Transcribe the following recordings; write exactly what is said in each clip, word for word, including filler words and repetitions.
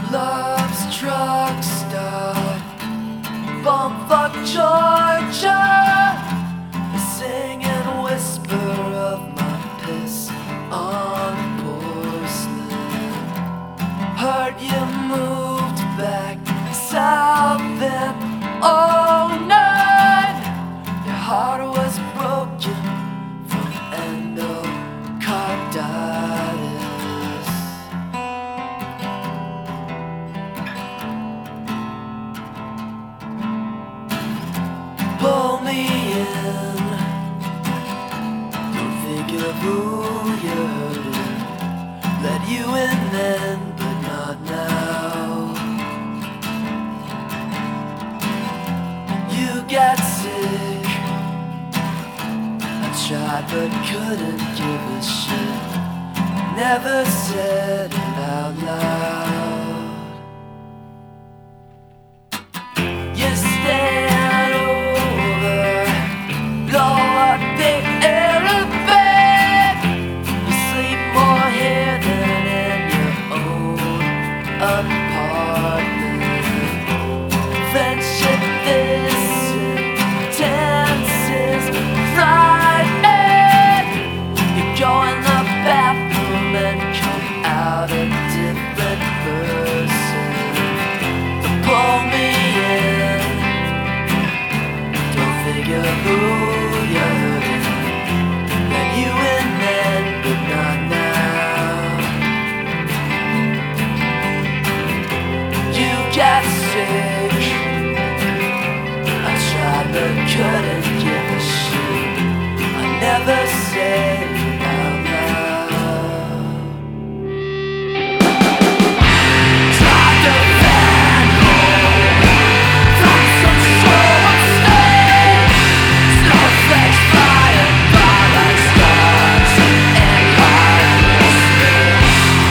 Love's truck stop, bumfuck Georgia, the singing whisper of my piss on porcelain. Heard you moved back south in oh nine. Your heart was broken from endocarditis. Pull me in, don't think of who you hurting. Let you in then, but not now. You got sick, I tried but couldn't give a shit. Never said it out loud. You stand over, blow up the air a bit. You sleep more here than in your own apartment. Friendship is intense, frightening. You go in the bathroom and come out a different person. Pull me in, don't figure who you're hurting. Let you in then, but not now. You got sick, I tried but couldn't give a shit. I never said it out loud. Tried to fan home from some short state. Snowflakes flying by like stars in hibiscus.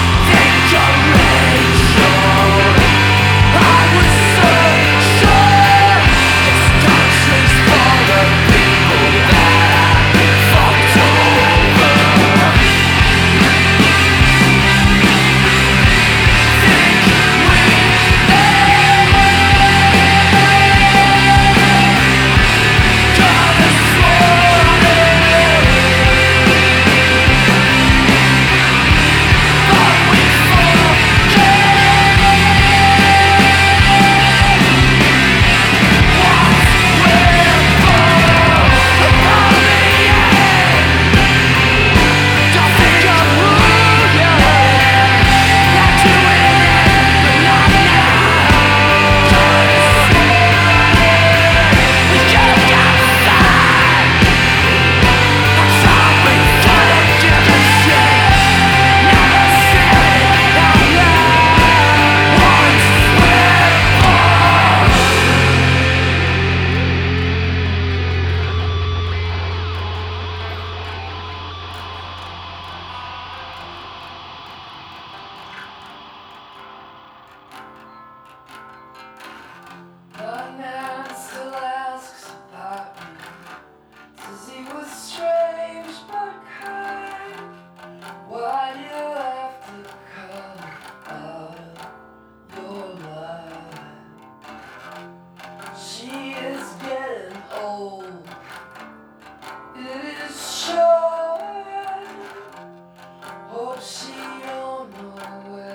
Decoration, I was so sure this country's full of people that I fucked over. The man still asks about me. Says he was strange but kind. Why do you have to cut out of your life? She is getting old. It is showing. Hope she don't know where